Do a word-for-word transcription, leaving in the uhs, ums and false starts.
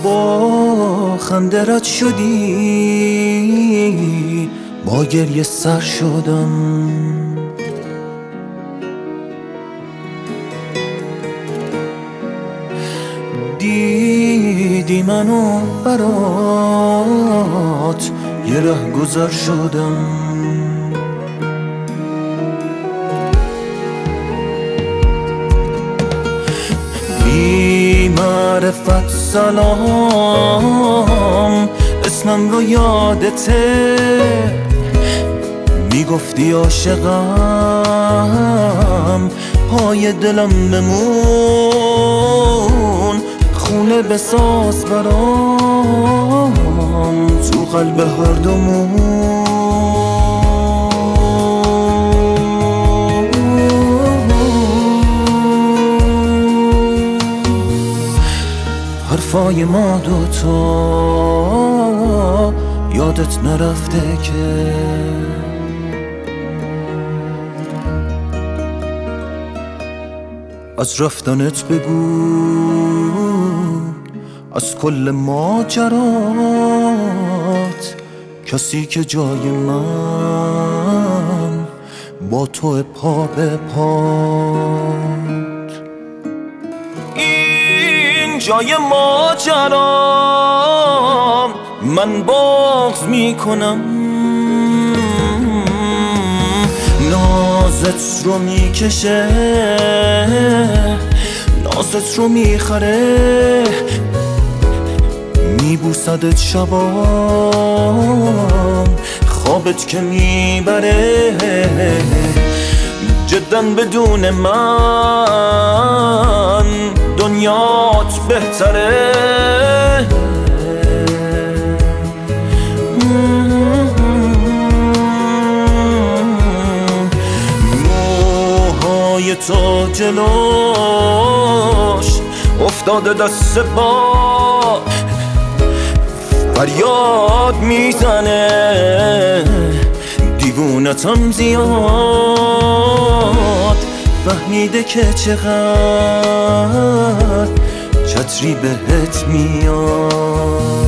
با خنده رد شدی، با گریه سر شدم. دیدی منو برات یه ره گذر شدم. بی معرفت سلام، اسمم رو یادته، میگفتی عاشقم، پای دلم بمون، خونه بساز برام تو قلب هر دومون. حرفای ما دوتا یادت نرفته که از رفتنت بگو، از کل ماجرات، کسی که جای من با تو پا به پات. این جای ماجرام، من بغض میکنم، نازت رو میکشه، نازت رو میخره، میبوسدت شبام، خوابت که میبره. جدا بدون من دنیات بهتره. موهای تو جلوش افتاده دست با فریاد میزنه، دیوونتم زیاد، فهمیده که چقدر چتری بهت میاد.